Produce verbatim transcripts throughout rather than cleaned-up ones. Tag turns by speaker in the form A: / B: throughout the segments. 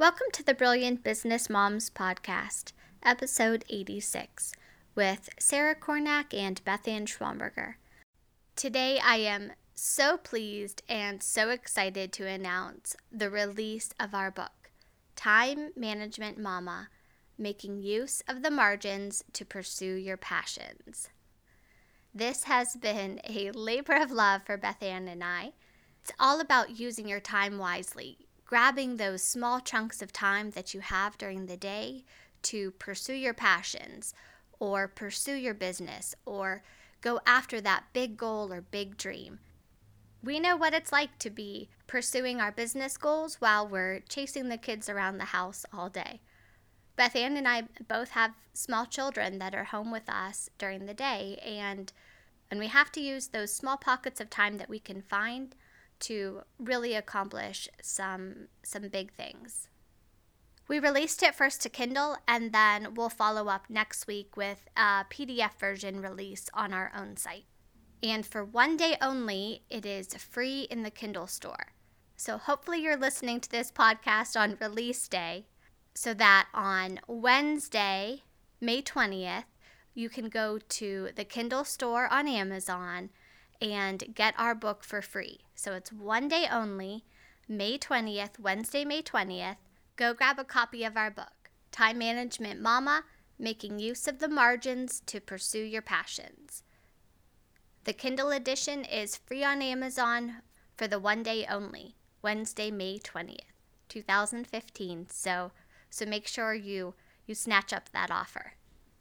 A: Welcome to the Brilliant Business Moms Podcast, episode eighty-six, with Sarah Kornack and Beth Ann Schwamberger. Today I am so pleased and so excited to announce the release of our book, Time Management Mama, Making Use of the Margins to Pursue Your Passions. This has been a labor of love for Beth Ann and I. It's all about using your time wisely, grabbing those small chunks of time that you have during the day to pursue your passions or pursue your business or go after that big goal or big dream. We know what it's like to be pursuing our business goals while we're chasing the kids around the house all day. Beth Ann and I both have small children that are home with us during the day, and, and we have to use those small pockets of time that we can find to really accomplish some some big things. We released it first to Kindle, and then we'll follow up next week with a P D F version release on our own site. And for one day only, it is free in the Kindle store. So hopefully you're listening to this podcast on release day, so that on Wednesday, May twentieth, you can go to the Kindle store on Amazon and get our book for free. So it's one day only, May twentieth, Wednesday, May twentieth. Go grab a copy of our book, Time Management Mama, Making Use of the Margins to Pursue Your Passions. The Kindle edition is free on Amazon for the one day only, Wednesday, May twentieth, twenty fifteen. So, so make sure you, you snatch up that offer.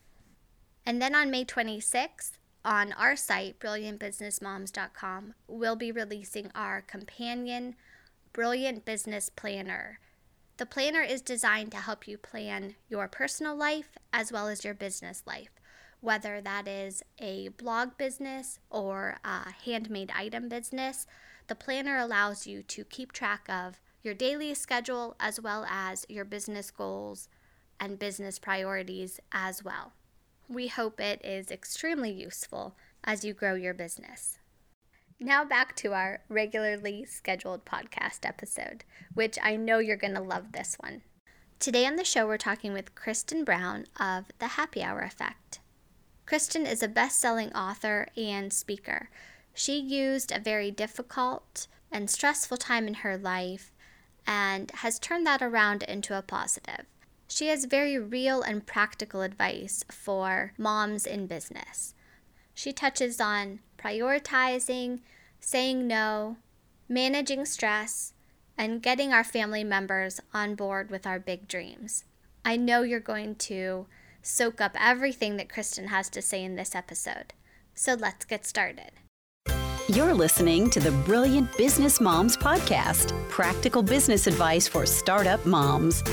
A: And then on May twenty-sixth, on our site, brilliant business moms dot com, we'll be releasing our companion Brilliant Business Planner. The planner is designed to help you plan your personal life as well as your business life, whether that is a blog business or a handmade item business. The planner allows you to keep track of your daily schedule as well as your business goals and business priorities as well. We hope it is extremely useful as you grow your business. Now back to our regularly scheduled podcast episode, which I know you're going to love this one. Today on the show, we're talking with Kristen Brown of The Happy Hour Effect. Kristen is a best-selling author and speaker. She used a very difficult and stressful time in her life and has turned that around into a positive. She has very real and practical advice for moms in business. She touches on prioritizing, saying no, managing stress, and getting our family members on board with our big dreams. I know you're going to soak up everything that Kristen has to say in this episode. So let's get started.
B: You're listening to the Brilliant Business Moms Podcast, practical business advice for startup moms.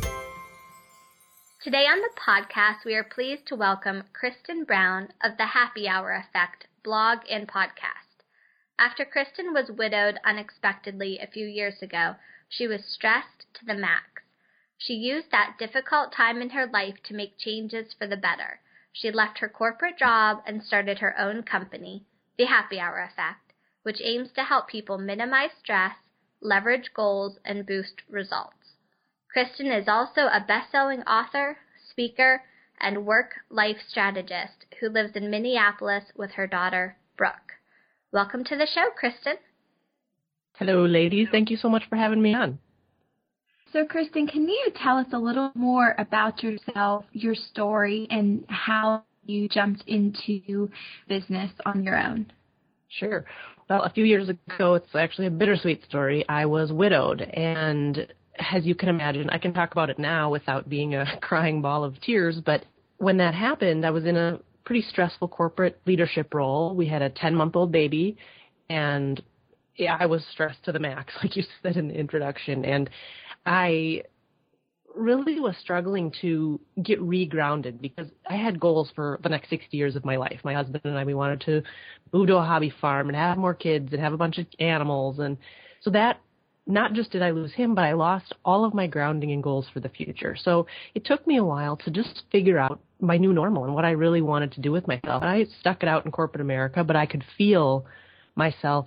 A: Today on the podcast, we are pleased to welcome Kristen Brown of The Happy Hour Effect blog and podcast. After Kristen was widowed unexpectedly a few years ago, she was stressed to the max. She used that difficult time in her life to make changes for the better. She left her corporate job and started her own company, The Happy Hour Effect, which aims to help people minimize stress, leverage goals, and boost results. Kristen is also a best-selling author, speaker, and work-life strategist who lives in Minneapolis with her daughter, Brooke. Welcome to the show, Kristen.
C: Hello, ladies. Thank you so much for having me on.
D: So, Kristen, can you tell us a little more about yourself, your story, and how you jumped into business on your own?
C: Sure. Well, a few years ago, it's actually a bittersweet story. I was widowed, and as you can imagine, I can talk about it now without being a crying ball of tears, but when that happened, I was in a pretty stressful corporate leadership role. We had a ten-month-old baby, and yeah, I was stressed to the max, like you said in the introduction, and I really was struggling to get regrounded because I had goals for the next sixty years of my life. My husband and I, we wanted to move to a hobby farm and have more kids and have a bunch of animals, and so that not just did I lose him, but I lost all of my grounding and goals for the future. So it took me a while to just figure out my new normal and what I really wanted to do with myself. I stuck it out in corporate America, but I could feel myself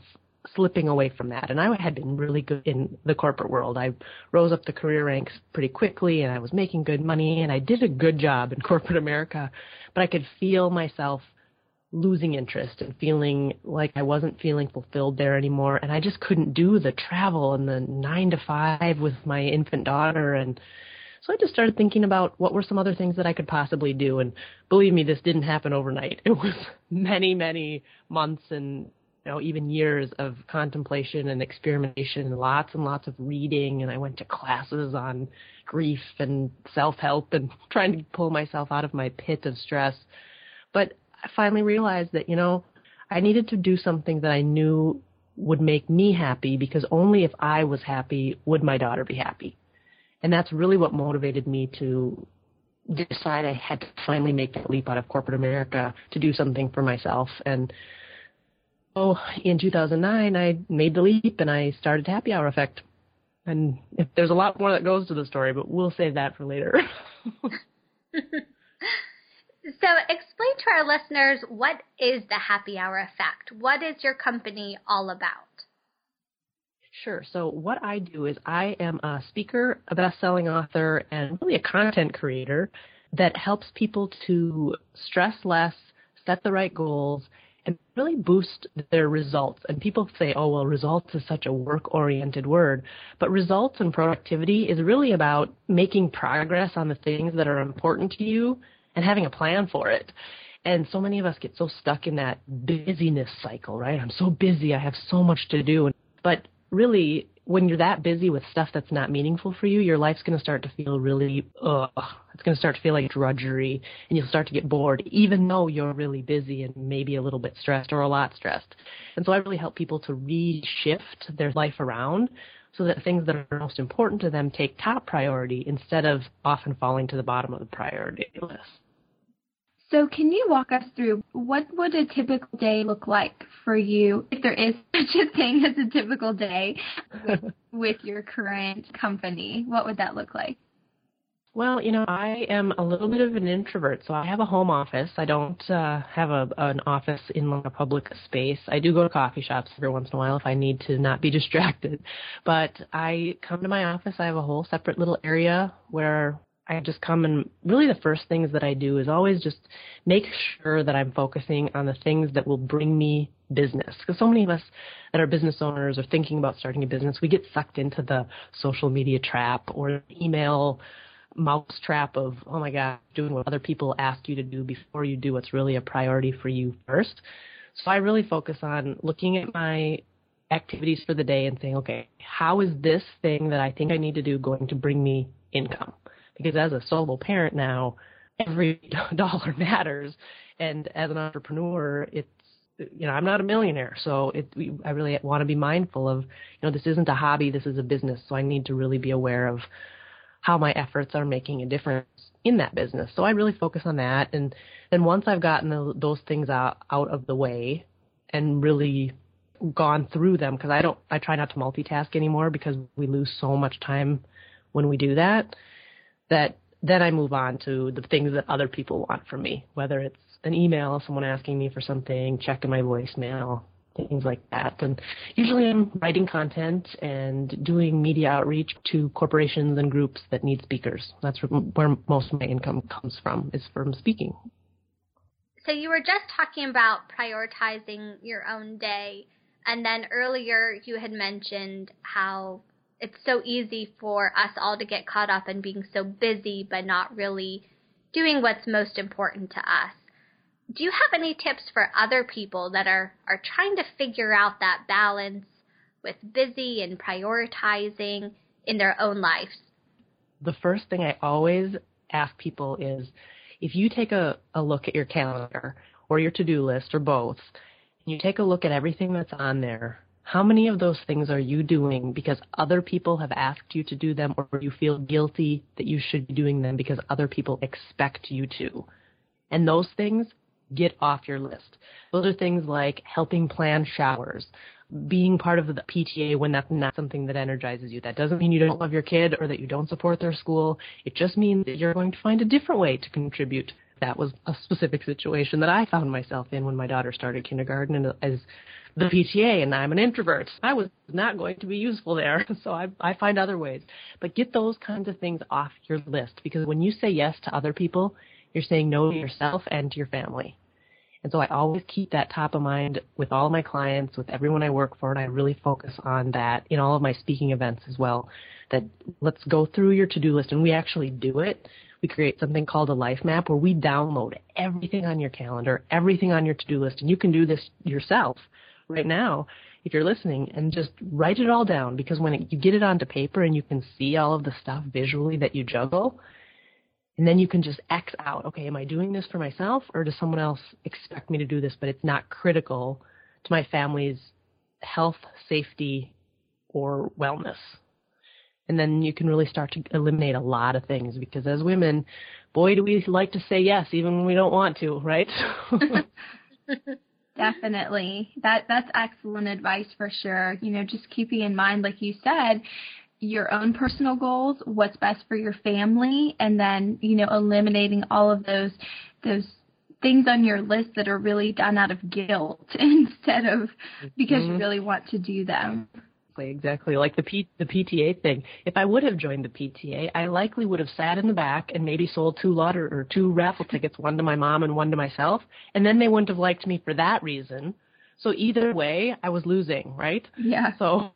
C: slipping away from that. And I had been really good in the corporate world. I rose up the career ranks pretty quickly, and I was making good money, and I did a good job in corporate America. But I could feel myself losing interest and feeling like I wasn't feeling fulfilled there anymore. And I just couldn't do the travel and the nine to five with my infant daughter. And so I just started thinking about what were some other things that I could possibly do. And believe me, this didn't happen overnight. It was many, many months and, you know, even years of contemplation and experimentation and lots and lots of reading. And I went to classes on grief and self-help and trying to pull myself out of my pit of stress. But I finally realized that, you know, I needed to do something that I knew would make me happy, because only if I was happy would my daughter be happy. And that's really what motivated me to decide I had to finally make the leap out of corporate America to do something for myself. And so in two thousand nine, I made the leap and I started Happy Hour Effect. And if, there's a lot more that goes to the story, but we'll save that for later.
A: So explain to our listeners, what is the Happy Hour Effect? What is your company all about?
C: Sure. So what I do is I am a speaker, a best-selling author, and really a content creator that helps people to stress less, set the right goals, and really boost their results. And people say, oh, well, results is such a work-oriented word. But results and productivity is really about making progress on the things that are important to you and having a plan for it. And so many of us get so stuck in that busyness cycle, right? I'm so busy, I have so much to do. But really, when you're that busy with stuff that's not meaningful for you, your life's going to start to feel really, ugh. It's going to start to feel like drudgery, and you'll start to get bored, even though you're really busy and maybe a little bit stressed or a lot stressed. And so I really help people to reshift their life around so that things that are most important to them take top priority instead of often falling to the bottom of the priority list.
D: So can you walk us through what would a typical day look like for you, if there is such a thing as a typical day with, with your current company? What would that look like?
C: Well, you know, I am a little bit of an introvert, so I have a home office. I don't uh, have a, an office in like a public space. I do go to coffee shops every once in a while if I need to not be distracted. But I come to my office. I have a whole separate little area where I just come, and really the first things that I do is always just make sure that I'm focusing on the things that will bring me business. Because so many of us that are business owners or thinking about starting a business, we get sucked into the social media trap or the email mouse trap of, oh my God, doing what other people ask you to do before you do what's really a priority for you first. So I really focus on looking at my activities for the day and saying, okay, how is this thing that I think I need to do going to bring me income? Because as a solo parent now, every dollar matters. And as an entrepreneur, it's, you know, I'm not a millionaire. So it, I really want to be mindful of, you know, this isn't a hobby, this is a business. So I need to really be aware of how my efforts are making a difference in that business. So I really focus on that. And then once I've gotten the, those things out, out of the way and really gone through them, because I don't, I try not to multitask anymore because we lose so much time when we do that. that then I move on to the things that other people want from me, whether it's an email, someone asking me for something, checking my voicemail, things like that. And usually I'm writing content and doing media outreach to corporations and groups that need speakers. That's where most of my income comes from, is from speaking.
A: So you were just talking about prioritizing your own day, and then earlier you had mentioned how it's so easy for us all to get caught up in being so busy but not really doing what's most important to us. Do you have any tips for other people that are, are trying to figure out that balance with busy and prioritizing in their own lives?
C: The first thing I always ask people is, if you take a, a look at your calendar or your to-do list or both, and you take a look at everything that's on there, how many of those things are you doing because other people have asked you to do them, or you feel guilty that you should be doing them because other people expect you to? And those things, get off your list. Those are things like helping plan showers, being part of the P T A when that's not something that energizes you. That doesn't mean you don't love your kid or that you don't support their school. It just means that you're going to find a different way to contribute. That was a specific situation that I found myself in when my daughter started kindergarten. And as the P T A and I'm an introvert. I was not going to be useful there, so I, I find other ways. But get those kinds of things off your list, because when you say yes to other people, you're saying no to yourself and to your family. And so I always keep that top of mind with all of my clients, with everyone I work for, and I really focus on that in all of my speaking events as well, that let's go through your to-do list, and we actually do it. We create something called a life map where we download everything on your calendar, everything on your to-do list, and you can do this yourself right now if you're listening, and just write it all down, because when it, you get it onto paper and you can see all of the stuff visually that you juggle, and then you can just X out, okay, am I doing this for myself, or does someone else expect me to do this, but it's not critical to my family's health, safety, or wellness? And then you can really start to eliminate a lot of things, because as women, boy, do we like to say yes, even when we don't want to, right?
D: Definitely. That that's excellent advice for sure. You know, just keeping in mind, like you said, your own personal goals, what's best for your family, and then, you know, eliminating all of those those things on your list that are really done out of guilt instead of because mm-hmm. you really want to do them.
C: Exactly. Like the P, the P T A thing. If I would have joined the P T A, I likely would have sat in the back and maybe sold two lottery or two raffle tickets, one to my mom and one to myself, and then they wouldn't have liked me for that reason. So either way, I was losing, right?
D: Yeah.
C: So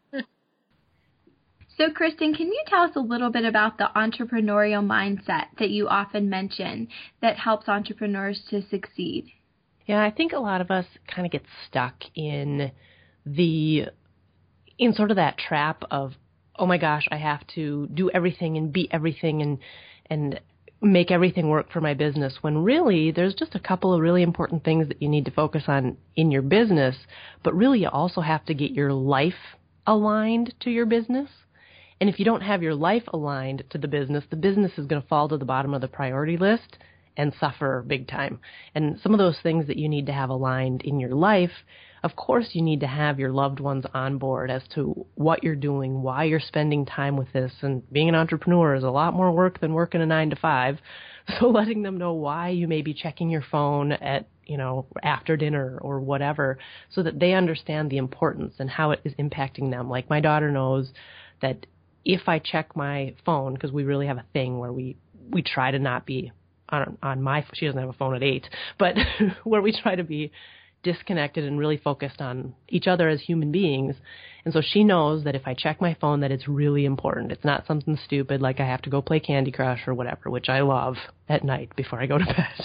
D: So, Kristen, can you tell us a little bit about the entrepreneurial mindset that you often mention that helps entrepreneurs to succeed?
C: Yeah, I think a lot of us kind of get stuck in the, in sort of that trap of, oh my gosh, I have to do everything and be everything and, and make everything work for my business, when really there's just a couple of really important things that you need to focus on in your business, but really you also have to get your life aligned to your business. And if you don't have your life aligned to the business, the business is going to fall to the bottom of the priority list and suffer big time. And some of those things that you need to have aligned in your life, of course, you need to have your loved ones on board as to what you're doing, why you're spending time with this. And being an entrepreneur is a lot more work than working a nine to five. So letting them know why you may be checking your phone at, you know, after dinner or whatever, so that they understand the importance and how it is impacting them. Like my daughter knows that if I check my phone, because we really have a thing where we, we try to not be on, on my, she doesn't have a phone at eight, but where we try to be disconnected and really focused on each other as human beings. And so she knows that if I check my phone, that it's really important. It's not something stupid like I have to go play Candy Crush or whatever, which I love at night before I go to bed.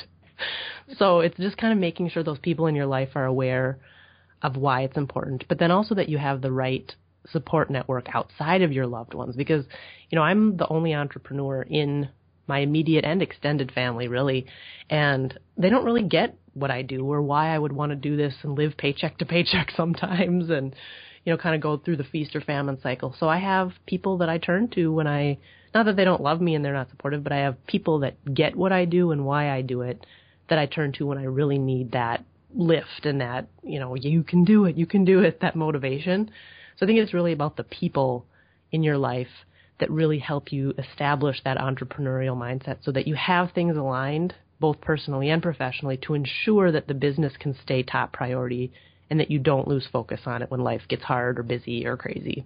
C: So it's just kind of making sure those people in your life are aware of why it's important, but then also that you have the right support network outside of your loved ones, because, you know, I'm the only entrepreneur in my immediate and extended family, really, and they don't really get what I do or why I would want to do this and live paycheck to paycheck sometimes and, you know, kind of go through the feast or famine cycle. So I have people that I turn to when I, not that they don't love me and they're not supportive, but I have people that get what I do and why I do it that I turn to when I really need that lift and that, you know, you can do it, you can do it, that motivation. So I think it's really about the people in your life that really help you establish that entrepreneurial mindset so that you have things aligned, both personally and professionally, to ensure that the business can stay top priority and that you don't lose focus on it when life gets hard or busy or crazy.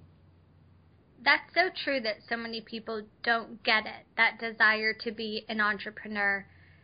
A: That's so true that so many people don't get it, that desire to be an entrepreneur.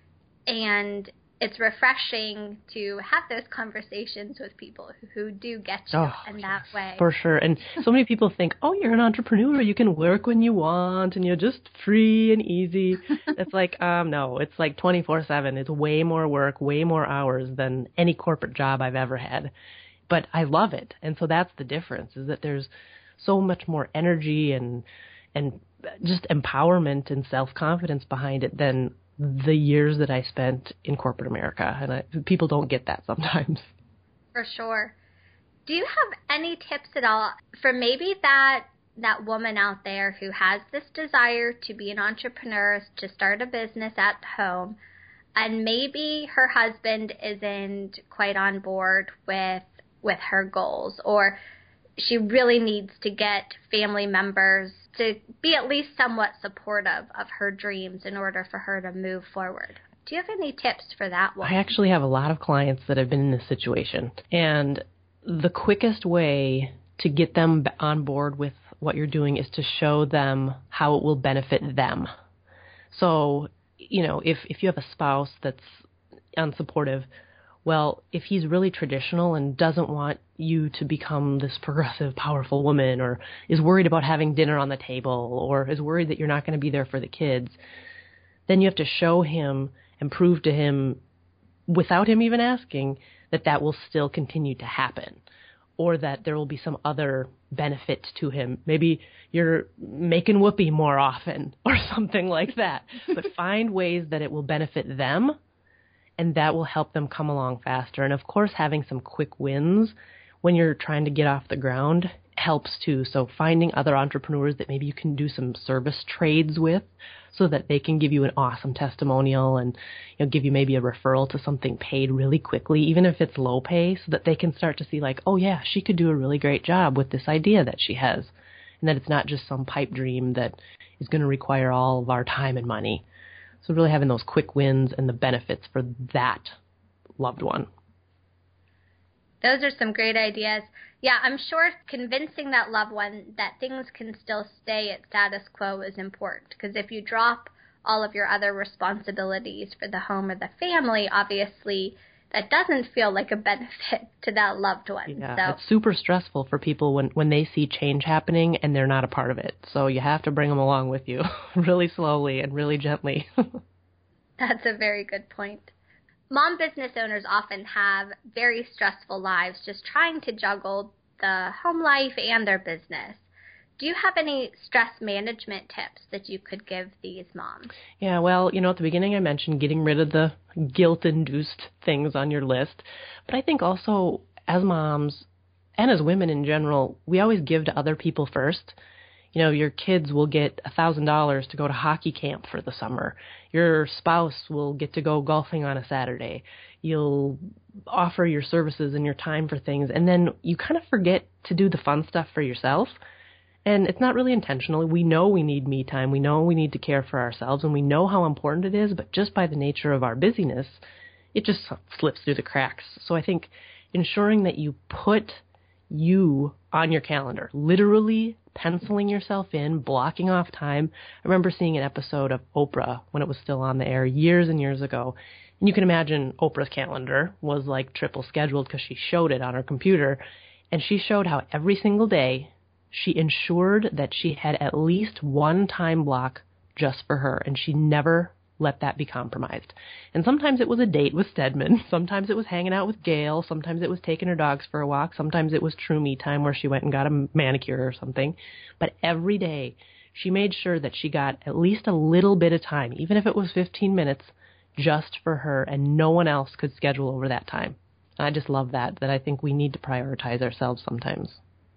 A: And it's refreshing to have those conversations with people who, who do get you oh, in that way.
C: For sure. And so many people think, oh, you're an entrepreneur. You can work when you want and you're just free and easy. It's like, um, no, it's like twenty-four seven. It's way more work, way more hours than any corporate job I've ever had. But I love it. And so that's the difference, is that there's so much more energy and and just empowerment and self-confidence behind it than the years that I spent in corporate America. And I, people don't get that sometimes.
A: For sure. Do you have any tips at all for maybe that that woman out there who has this desire to be an entrepreneur, to start a business at home, and maybe her husband isn't quite on board with with her goals, or she really needs to get family members to be at least somewhat supportive of her dreams in order for her to move forward? Do you have any tips for that one?
C: I actually have a lot of clients that have been in this situation. And the quickest way to get them on board with what you're doing is to show them how it will benefit them. So, you know, if, if you have a spouse that's unsupportive, well, if he's really traditional and doesn't want you to become this progressive, powerful woman, or is worried about having dinner on the table, or is worried that you're not going to be there for the kids, then you have to show him and prove to him, without him even asking, that that will still continue to happen, or that there will be some other benefit to him. Maybe you're making whoopee more often or something like that. But find ways that it will benefit them, and that will help them come along faster. And, of course, having some quick wins when you're trying to get off the ground helps too. So finding other entrepreneurs that maybe you can do some service trades with so that they can give you an awesome testimonial and, you know, give you maybe a referral to something paid really quickly, even if it's low pay, so that they can start to see like, oh, yeah, she could do a really great job with this idea that she has, and that it's not just some pipe dream that is going to require all of our time and money. So really having those quick wins and the benefits for that loved one.
A: Those are some great ideas. Yeah, I'm sure convincing that loved one that things can still stay at status quo is important, because if you drop all of your other responsibilities for the home or the family, obviously that doesn't feel like a benefit to that loved one.
C: Yeah,
A: so.
C: It's super stressful for people when, when they see change happening and they're not a part of it. So you have to bring them along with you really slowly and really gently.
A: That's a very good point. Mom business owners often have very stressful lives just trying to juggle the home life and their business. Do you have any stress management tips that you could give these moms?
C: Yeah, well, you know, at the beginning I mentioned getting rid of the guilt-induced things on your list. But I think also as moms and as women in general, we always give to other people first. You know, your kids will get one thousand dollars to go to hockey camp for the summer. Your spouse will get to go golfing on a Saturday. You'll offer your services and your time for things, and then you kind of forget to do the fun stuff for yourself. And it's not really intentional. We know we need me time. We know we need to care for ourselves, and we know how important it is, but just by the nature of our busyness, it just slips through the cracks. So I think ensuring that you put you on your calendar, literally penciling yourself in, blocking off time. I remember seeing an episode of Oprah when it was still on the air years and years ago. And you can imagine Oprah's calendar was like triple scheduled because she showed it on her computer. And she showed how every single day she ensured that she had at least one time block just for her. And she never let that be compromised. And sometimes it was a date with Stedman. Sometimes it was hanging out with Gail. Sometimes it was taking her dogs for a walk. Sometimes it was true me time where she went and got a manicure or something. But every day she made sure that she got at least a little bit of time, even if it was fifteen minutes, just for her, and no one else could schedule over that time. I just love that, that I think we need to prioritize ourselves sometimes.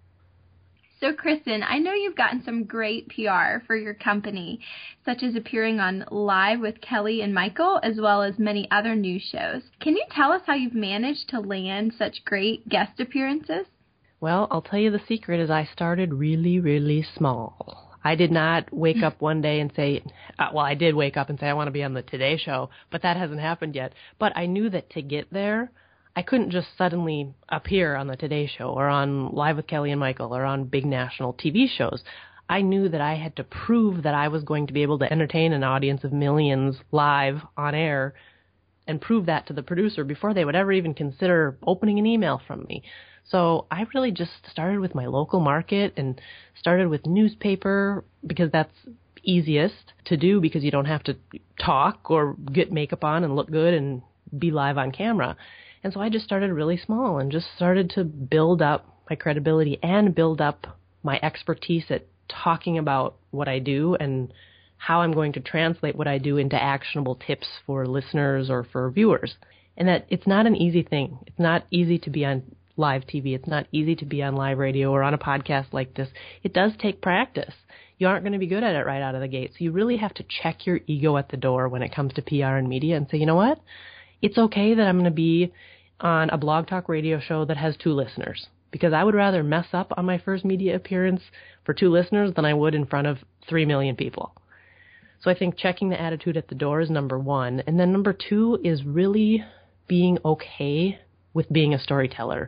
D: So, Kristen, I know you've gotten some great P R for your company, such as appearing on Live with Kelly and Michael, as well as many other news shows. Can you tell us how you've managed to land such great guest appearances?
C: Well, I'll tell you the secret is I started really, really small. I did not wake up one day and say, uh, well, I did wake up and say I want to be on the Today Show, but that hasn't happened yet. But I knew that to get there, I couldn't just suddenly appear on the Today Show or on Live with Kelly and Michael or on big national T V shows. I knew that I had to prove that I was going to be able to entertain an audience of millions live on air and prove that to the producer before they would ever even consider opening an email from me. So I really just started with my local market and started with newspaper because that's easiest to do because you don't have to talk or get makeup on and look good and be live on camera. And so I just started really small and just started to build up my credibility and build up my expertise at talking about what I do and how I'm going to translate what I do into actionable tips for listeners or for viewers. And that it's not an easy thing. It's not easy to be on live T V. It's not easy to be on live radio or on a podcast like this. It does take practice. You aren't going to be good at it right out of the gate. So you really have to check your ego at the door when it comes to P R and media and say, you know what? It's okay that I'm going to be on a Blog Talk radio show that has two listeners, because I would rather mess up on my first media appearance for two listeners than I would in front of three million people. So I think checking the attitude at the door is number one. And then number two is really being okay with being a storyteller.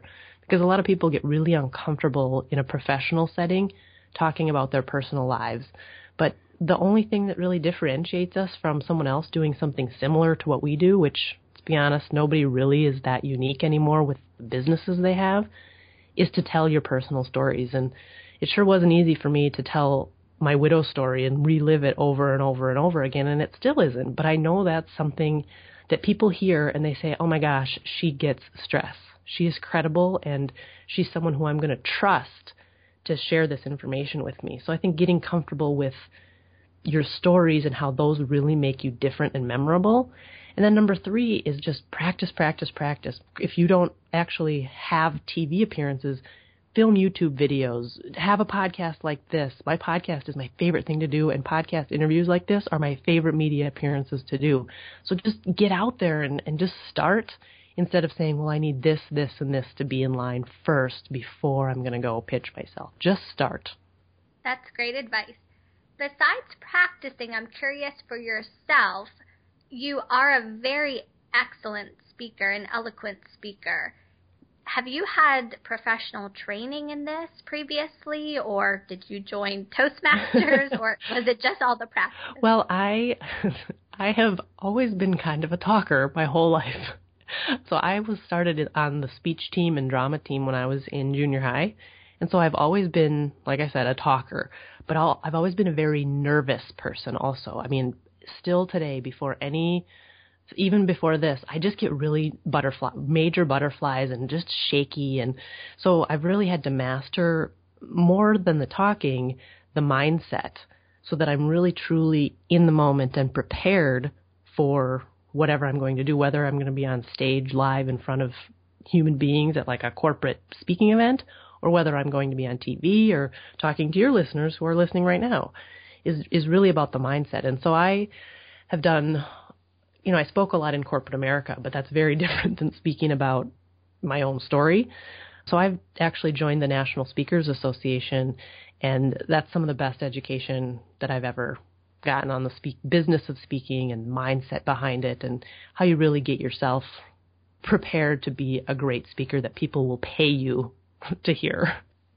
C: because a lot of people get really uncomfortable in a professional setting talking about their personal lives. But the only thing that really differentiates us from someone else doing something similar to what we do, which, to be honest, nobody really is that unique anymore with the businesses they have, is to tell your personal stories. And it sure wasn't easy for me to tell my widow story and relive it over and over and over again, and it still isn't. But I know that's something that people hear and they say, oh my gosh, she gets stress. She is credible, and she's someone who I'm going to trust to share this information with me. So I think getting comfortable with your stories and how those really make you different and memorable. And then number three is just practice, practice, practice. If you don't actually have T V appearances, film YouTube videos, have a podcast like this. My podcast is my favorite thing to do, and podcast interviews like this are my favorite media appearances to do. So just get out there and, and just start, instead of saying, well, I need this, this, and this to be in line first before I'm going to go pitch myself. Just start.
A: That's great advice. Besides practicing, I'm curious for yourself, you are a very excellent speaker, an eloquent speaker. Have you had professional training in this previously, or did you join Toastmasters, or was it just all the practice?
C: Well, I I have always been kind of a talker my whole life. So I was started on the speech team and drama team when I was in junior high. And so I've always been, like I said, a talker. But I'll, I've always been a very nervous person also. I mean, still today, before any... even before this, I just get really butterfly, major butterflies and just shaky. And so I've really had to master, more than the talking, the mindset, so that I'm really truly in the moment and prepared for whatever I'm going to do, whether I'm going to be on stage live in front of human beings at like a corporate speaking event, or whether I'm going to be on T V or talking to your listeners who are listening right now, is, is really about the mindset. And so I have done... You know, I spoke a lot in corporate America, but that's very different than speaking about my own story. So I've actually joined the National Speakers Association, and that's some of the best education that I've ever gotten on the speak, business of speaking and mindset behind it, and how you really get yourself prepared to be a great speaker that people will pay you to hear.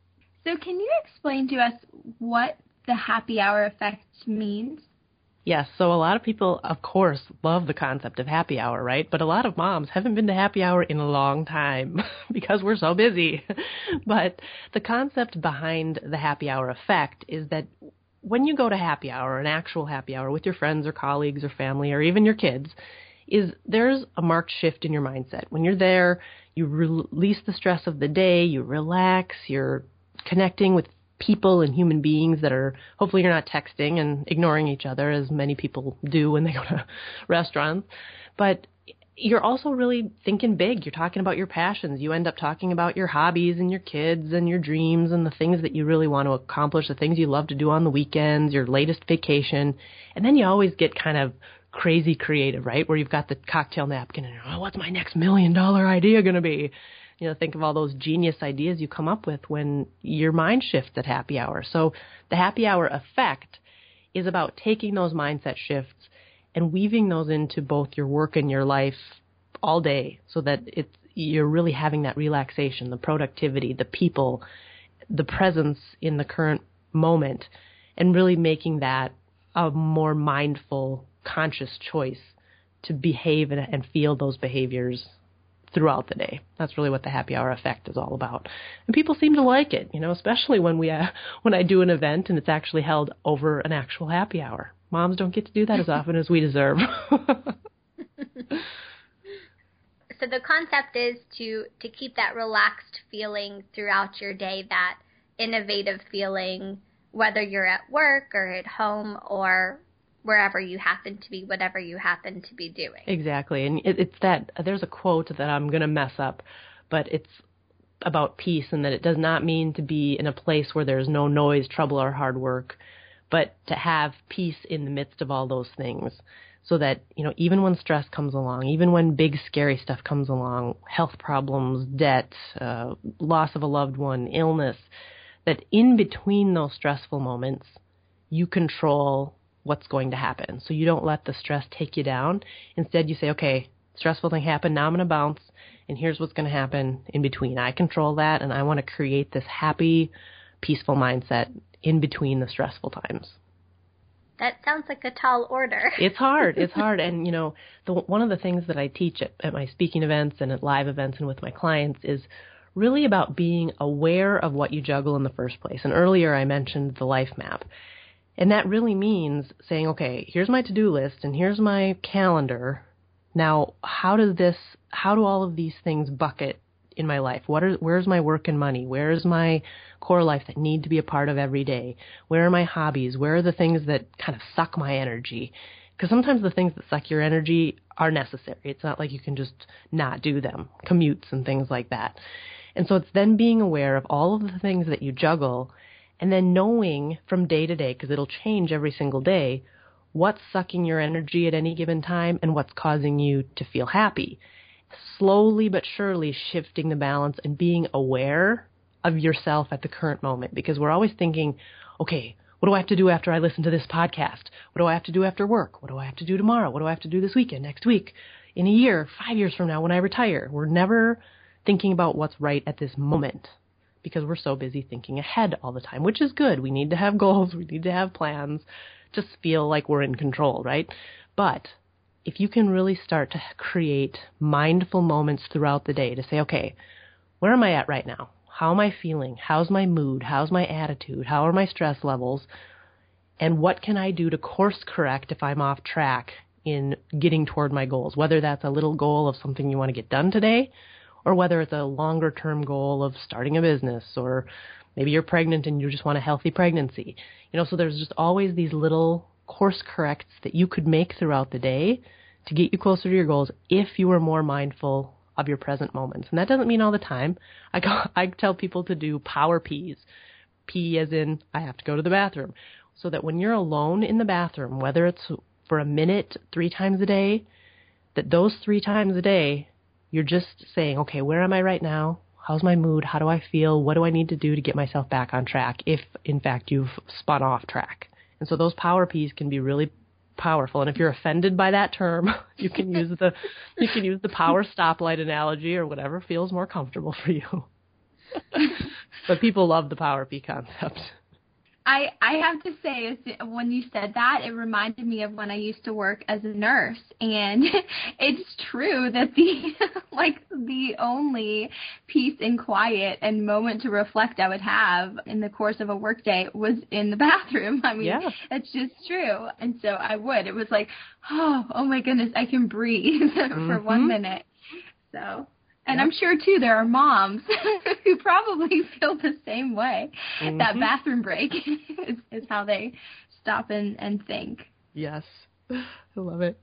D: So can you explain to us what the happy hour effect means?
C: Yes, so a lot of people, of course, love the concept of happy hour, right? But a lot of moms haven't been to happy hour in a long time because we're so busy. But the concept behind the happy hour effect is that when you go to happy hour, an actual happy hour with your friends or colleagues or family or even your kids, is there's a marked shift in your mindset. When you're there, you release the stress of the day, you relax, you're connecting with people and human beings that are, hopefully you're not texting and ignoring each other as many people do when they go to restaurants, but you're also really thinking big. You're talking about your passions. You end up talking about your hobbies and your kids and your dreams and the things that you really want to accomplish, the things you love to do on the weekends, your latest vacation. And then you always get kind of crazy creative, right? Where you've got the cocktail napkin and, oh, what's my next million dollar idea going to be? You know, think of all those genius ideas you come up with when your mind shifts at happy hour. So the happy hour effect is about taking those mindset shifts and weaving those into both your work and your life all day, so that it's, you're really having that relaxation, the productivity, the people, the presence in the current moment, and really making that a more mindful, conscious choice to behave and, and feel those behaviors throughout the day. That's really what the happy hour effect is all about. And people seem to like it, you know, especially when we uh, when I do an event and it's actually held over an actual happy hour. Moms don't get to do that as often as we deserve.
A: So the concept is to, to keep that relaxed feeling throughout your day, that innovative feeling, whether you're at work or at home or wherever you happen to be, whatever you happen to be doing.
C: Exactly. And it, it's that, there's a quote that I'm going to mess up, but it's about peace, and that it does not mean to be in a place where there's no noise, trouble, or hard work, but to have peace in the midst of all those things, so that, you know, even when stress comes along, even when big scary stuff comes along, health problems, debt, uh, loss of a loved one, illness, that in between those stressful moments, you control what's going to happen. So you don't let the stress take you down. Instead, you say, okay, stressful thing happened. Now I'm going to bounce, and here's what's going to happen in between. I control that, and I want to create this happy, peaceful mindset in between the stressful times.
A: That sounds like a tall order.
C: It's hard. It's hard. And, you know, the, one of the things that I teach at, at my speaking events and at live events and with my clients is really about being aware of what you juggle in the first place. And earlier I mentioned the life map. And that really means saying, okay, here's my to-do list and here's my calendar. Now, how does this, how do all of these things bucket in my life? What are, where's my work and money? Where's my core life that need to be a part of every day? Where are my hobbies? Where are the things that kind of suck my energy? Because sometimes the things that suck your energy are necessary. It's not like you can just not do them, commutes and things like that. And so it's then being aware of all of the things that you juggle and then knowing from day to day, because it'll change every single day, what's sucking your energy at any given time and what's causing you to feel happy. Slowly but surely shifting the balance and being aware of yourself at the current moment, because we're always thinking, okay, what do I have to do after I listen to this podcast? What do I have to do after work? What do I have to do tomorrow? What do I have to do this weekend, next week, in a year, five years from now when I retire? We're never thinking about what's right at this moment because we're so busy thinking ahead all the time, which is good. We need to have goals. We need to have plans. Just feel like we're in control, right? But if you can really start to create mindful moments throughout the day to say, okay, where am I at right now? How am I feeling? How's my mood? How's my attitude? How are my stress levels? And what can I do to course correct if I'm off track in getting toward my goals? Whether that's a little goal of something you want to get done today, or whether it's a longer term goal of starting a business, or maybe you're pregnant and you just want a healthy pregnancy. You know, so there's just always these little course corrects that you could make throughout the day to get you closer to your goals if you were more mindful of your present moments. And that doesn't mean all the time. I go, I tell people to do power P's. P as in I have to go to the bathroom. So that when you're alone in the bathroom, whether it's for a minute, three times a day, that those three times a day, you're just saying, okay, where am I right now? How's my mood? How do I feel? What do I need to do to get myself back on track if, in fact, you've spun off track? And so those power P's can be really powerful. And if you're offended by that term, you can use the you can use the power stoplight analogy or whatever feels more comfortable for you. But people love the power P concept.
D: I, I have to say, when you said that, it reminded me of when I used to work as a nurse, and it's true that the like the only peace and quiet and moment to reflect I would have in the course of a workday was in the bathroom. I mean, yeah. That's just true, and so I would. It was like, oh, oh my goodness, I can breathe for mm-hmm. one minute. So. And yep. I'm sure, too, there are moms who probably feel the same way. Mm-hmm. That bathroom break is, is how they stop and, and think.
C: Yes. I love it.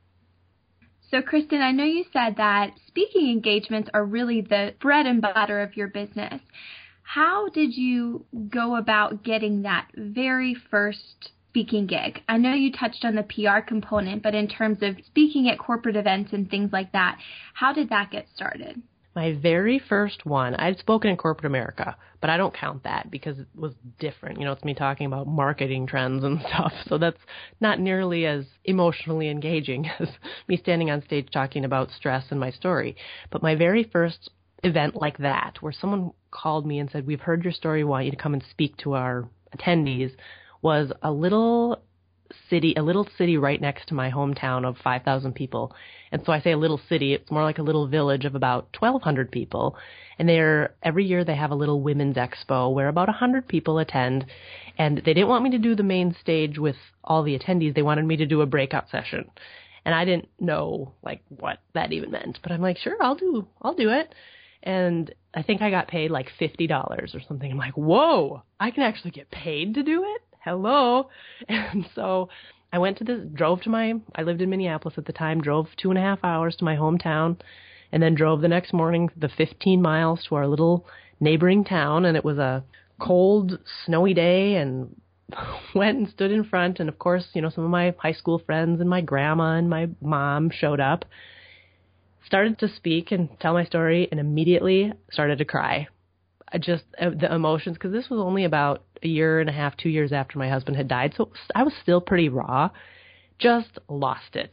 D: So, Kristen, I know you said that speaking engagements are really the bread and butter of your business. How did you go about getting that very first speaking gig? I know you touched on the P R component, but in terms of speaking at corporate events and things like that, how did that get started?
C: My very first one, I'd spoken in corporate America, but I don't count that because it was different. You know, it's me talking about marketing trends and stuff. So that's not nearly as emotionally engaging as me standing on stage talking about stress and my story. But my very first event like that, where someone called me and said, we've heard your story, we want you to come and speak to our attendees, was a little city, a little city right next to my hometown of five thousand people. And so I say a little city, it's more like a little village of about twelve hundred people. And they're, every year they have a little women's expo where about one hundred people attend. And they didn't want me to do the main stage with all the attendees. They wanted me to do a breakout session. And I didn't know like what that even meant, but I'm like, sure, I'll do, I'll do it. And I think I got paid like fifty dollars or something. I'm like, whoa, I can actually get paid to do it? Hello. And so I went to this, drove to my, I lived in Minneapolis at the time, drove two and a half hours to my hometown, and then drove the next morning the fifteen miles to our little neighboring town. And it was a cold, snowy day, and went and stood in front. And of course, you know, some of my high school friends and my grandma and my mom showed up, started to speak and tell my story, and immediately started to cry. I just, uh, the emotions, because this was only about a year and a half, two years after my husband had died. So I was still pretty raw, just lost it.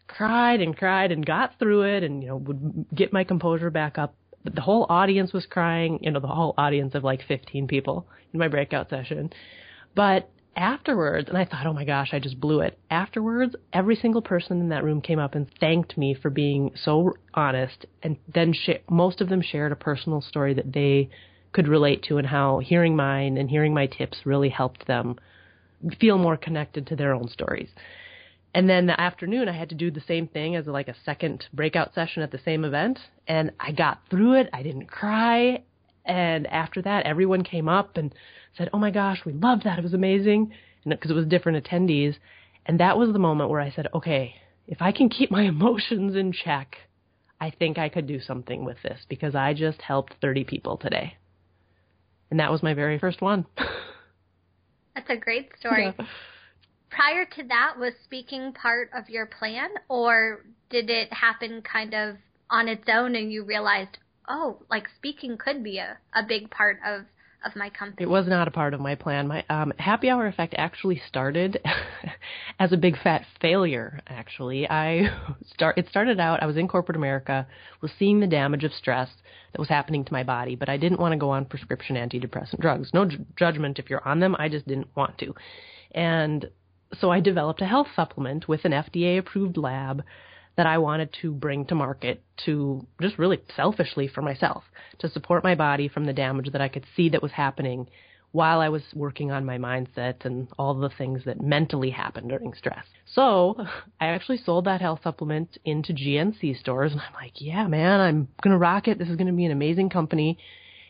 C: cried and cried and got through it and, you know, would get my composure back up. But the whole audience was crying, you know, the whole audience of like fifteen people in my breakout session. But afterwards, and I thought, oh my gosh, I just blew it. Afterwards, every single person in that room came up and thanked me for being so honest. And then sh- most of them shared a personal story that they could relate to and how hearing mine and hearing my tips really helped them feel more connected to their own stories. And then the afternoon, I had to do the same thing as like a second breakout session at the same event. And I got through it. I didn't cry. And after that, everyone came up and said, oh my gosh, we loved that. It was amazing. And because it was different attendees. And that was the moment where I said, okay, if I can keep my emotions in check, I think I could do something with this because I just helped thirty people today. And that was my very first one.
A: That's a great story. Yeah. Prior to that, was speaking part of your plan, or did it happen kind of on its own and you realized, oh, like speaking could be a, a big part of, of my company?
C: It was not a part of my plan. My um, Happy Hour Effect actually started as a big fat failure, actually. I start. It started out, I was in corporate America, was seeing the damage of stress that was happening to my body, but I didn't want to go on prescription antidepressant drugs. No ju- judgment if you're on them. I just didn't want to. And so I developed a health supplement with an F D A-approved lab that I wanted to bring to market to just really selfishly for myself, to support my body from the damage that I could see that was happening while I was working on my mindset and all the things that mentally happen during stress. So I actually sold that health supplement into G N C stores, and I'm like, yeah, man, I'm going to rock it. This is going to be an amazing company.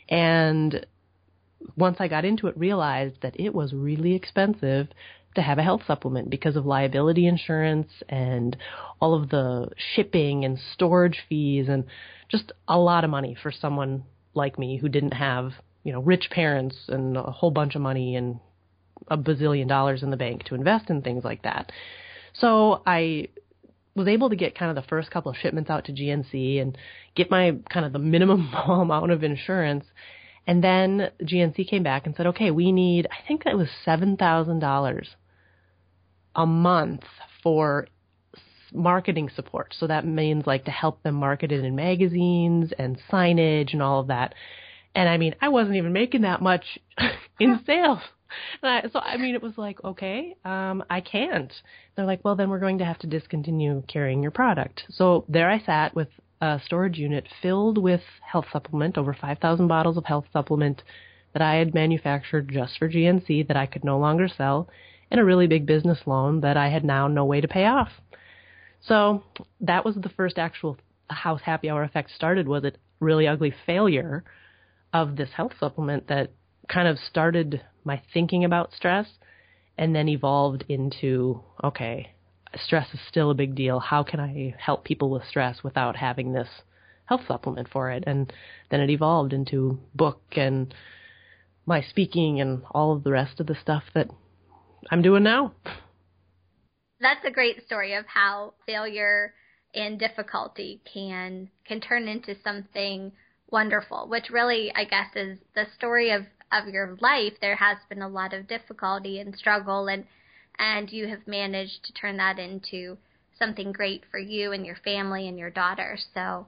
C: And once I got into it, realized that it was really expensive to have a health supplement because of liability insurance and all of the shipping and storage fees and just a lot of money for someone like me who didn't have, you know, rich parents and a whole bunch of money and a bazillion dollars in the bank to invest in things like that. So I was able to get kind of the first couple of shipments out to G N C and get my kind of the minimum amount of insurance. And then G N C came back and said, okay, we need, I think that was seven thousand dollars a month for marketing support. So that means like to help them market it in magazines and signage and all of that. And I mean, I wasn't even making that much in sales. And I, so, I mean, it was like, okay, um, I can't. They're like, well, then we're going to have to discontinue carrying your product. So there I sat with a storage unit filled with health supplement, over five thousand bottles of health supplement that I had manufactured just for G N C that I could no longer sell, and a really big business loan that I had now no way to pay off. So that was the first actual how Happy Hour Effect started, was a really ugly failure of this health supplement that kind of started my thinking about stress and then evolved into, okay, stress is still a big deal. How can I help people with stress without having this health supplement for it? And then it evolved into book and my speaking and all of the rest of the stuff that I'm doing now.
A: That's a great story of how failure and difficulty can can turn into something wonderful, which really, I guess, is the story of, of your life. There has been a lot of difficulty and struggle, and and you have managed to turn that into something great for you and your family and your daughter. So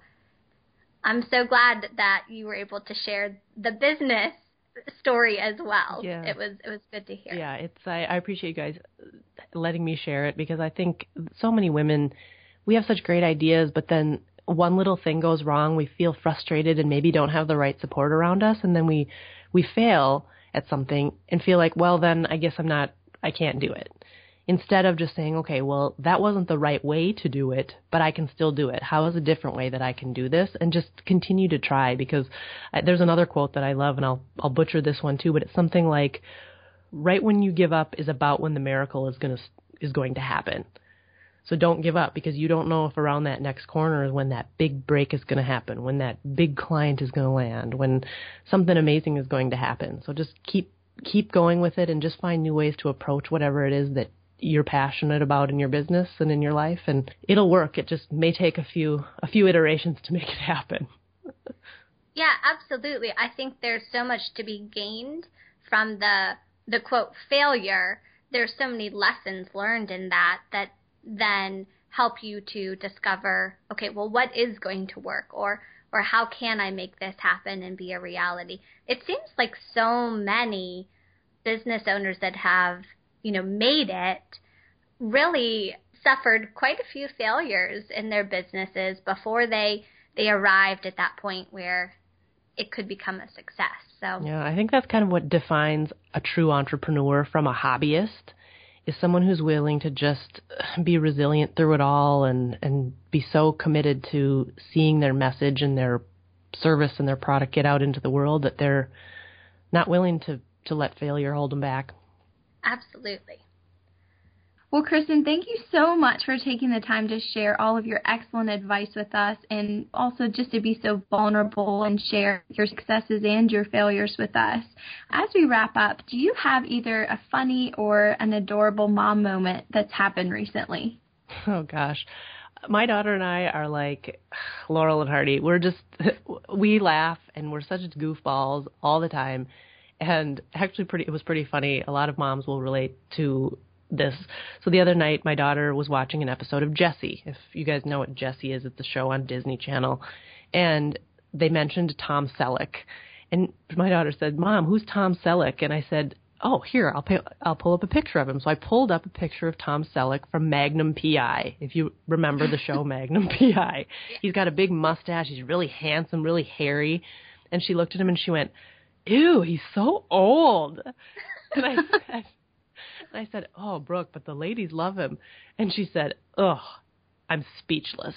A: I'm so glad that you were able to share the business story as well.
C: Yeah.
A: It was it was good to hear.
C: Yeah, it's I, I appreciate you guys letting me share it, because I think so many women, we have such great ideas, but then one little thing goes wrong, we feel frustrated and maybe don't have the right support around us, and then we we fail at something and feel like, well, then I guess I'm not, I can't do it. Instead of just saying, okay, well, that wasn't the right way to do it, but I can still do it. How is a different way that I can do this? And just continue to try, because I, there's another quote that I love, and I'll I'll butcher this one too, but it's something like, right when you give up is about when the miracle is going to is going to happen. So don't give up, because you don't know if around that next corner is when that big break is going to happen, when that big client is going to land, when something amazing is going to happen. So just keep keep going with it, and just find new ways to approach whatever it is that you're passionate about in your business and in your life, and it'll work. It just may take a few a few iterations to make it happen.
A: Yeah, absolutely. I think there's so much to be gained from the the quote failure. There's so many lessons learned in that that then help you to discover, okay, well, what is going to work, or or how can I make this happen and be a reality? It seems like so many business owners that have, you know, made it really suffered quite a few failures in their businesses before they they arrived at that point where it could become a success. So
C: yeah, I think that's kind of what defines a true entrepreneur from a hobbyist, is someone who's willing to just be resilient through it all and, and be so committed to seeing their message and their service and their product get out into the world that they're not willing to, to let failure hold them back.
A: Absolutely.
D: Well, Kristen, thank you so much for taking the time to share all of your excellent advice with us, and also just to be so vulnerable and share your successes and your failures with us. As we wrap up, do you have either a funny or an adorable mom moment that's happened recently?
C: Oh, gosh. My daughter and I are like Laurel and Hardy. We're just, we laugh, and we're such goofballs all the time. And actually, pretty, it was pretty funny. A lot of moms will relate to this. So the other night, my daughter was watching an episode of Jessie. If you guys know what Jessie is, it's a show on Disney Channel. And they mentioned Tom Selleck. And my daughter said, "Mom, who's Tom Selleck?" And I said, "Oh, here, I'll pay, I'll pull up a picture of him." So I pulled up a picture of Tom Selleck from Magnum P I. If you remember the show Magnum P I. He's got a big mustache. He's really handsome, really hairy. And she looked at him and she went, "Ew, he's so old." And I said, I said, "Oh, Brooke, but the ladies love him." And she said, "Ugh, I'm speechless."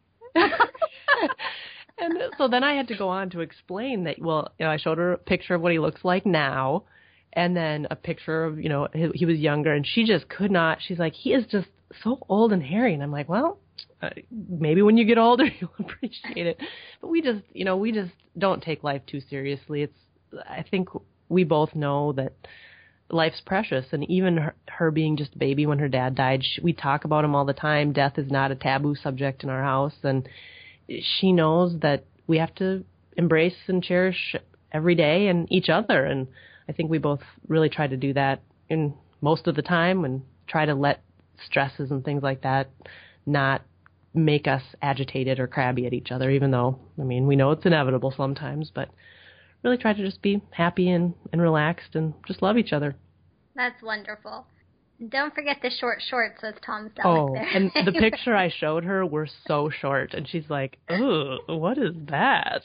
C: And so then I had to go on to explain that, well, you know, I showed her a picture of what he looks like now, and then a picture of, you know, he, he was younger, and she just could not. She's like, "He is just so old and hairy." And I'm like, well, uh, maybe when you get older, you'll appreciate it. But we just, you know, we just don't take life too seriously. It's, I think we both know that life's precious, and even her, her being just a baby when her dad died, she, we talk about him all the time. Death is not a taboo subject in our house, and she knows that we have to embrace and cherish every day and each other, and I think we both really try to do that in most of the time, and try to let stresses and things like that not make us agitated or crabby at each other, even though, I mean, we know it's inevitable sometimes, but really try to just be happy and, and relaxed and just love each other.
A: That's wonderful. Don't forget the short shorts with Tom Selleck
C: oh,
A: there.
C: And the picture I showed her were so short, and she's like, "Ooh, what is that?"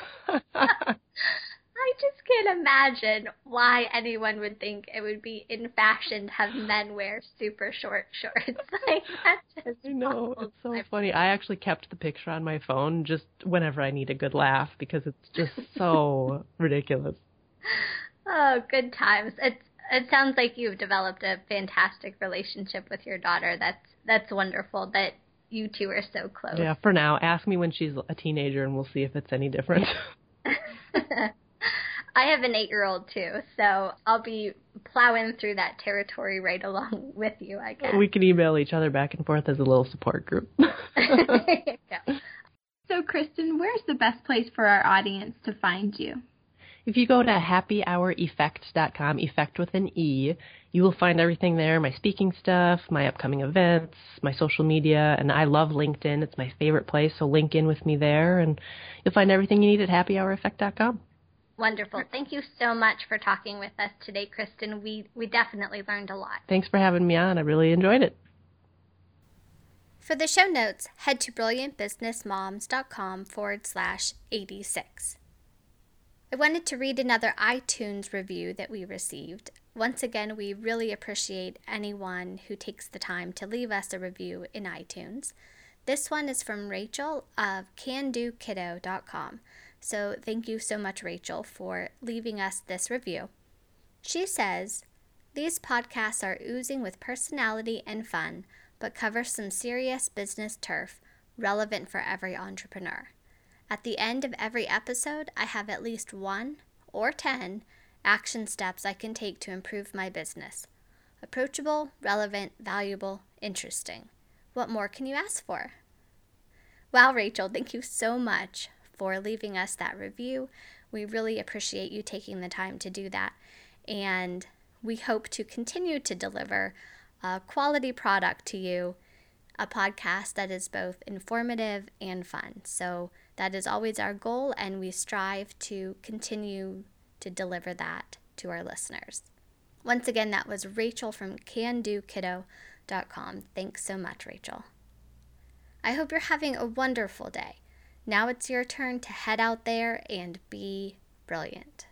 A: I just can't imagine why anyone would think it would be in fashion to have men wear super short shorts. Like, that's just
C: I know, it's so funny. I actually kept the picture on my phone just whenever I need a good laugh, because it's just so ridiculous.
A: Oh, good times. It's, it sounds like you've developed a fantastic relationship with your daughter. That's that's wonderful that you two are so close.
C: Yeah, for now. Ask me when she's a teenager, and we'll see if it's any different.
A: I have an eight-year-old, too, so I'll be plowing through that territory right along with you, I guess.
C: We can email each other back and forth as a little support group.
A: Yeah.
D: So, Kristen, where's the best place for our audience to find you?
C: If you go to happy hour effect dot com, effect with an E, you will find everything there, my speaking stuff, my upcoming events, my social media, and I love LinkedIn. It's my favorite place, so link in with me there, and you'll find everything you need at happy hour effect dot com.
A: Wonderful. Thank you so much for talking with us today, Kristen. We we definitely learned a lot.
C: Thanks for having me on. I really enjoyed it.
A: For the show notes, head to brilliant business moms dot com forward slash eighty-six. I wanted to read another iTunes review that we received. Once again, we really appreciate anyone who takes the time to leave us a review in iTunes. This one is from Rachel of can do kiddo dot com. So thank you so much, Rachel, for leaving us this review. She says, "These podcasts are oozing with personality and fun, but cover some serious business turf relevant for every entrepreneur. At the end of every episode, I have at least one or ten action steps I can take to improve my business. Approachable, relevant, valuable, interesting. What more can you ask for?" Wow, Rachel, thank you so much for leaving us that review. We really appreciate you taking the time to do that, and we hope to continue to deliver a quality product to you a podcast that is both informative and fun. So that is always our goal, and we strive to continue to deliver that to our listeners. Once again, that was Rachel from can do kiddo dot com. Thanks so much, Rachel. I hope you're having a wonderful day. Now it's your turn to head out there and be brilliant.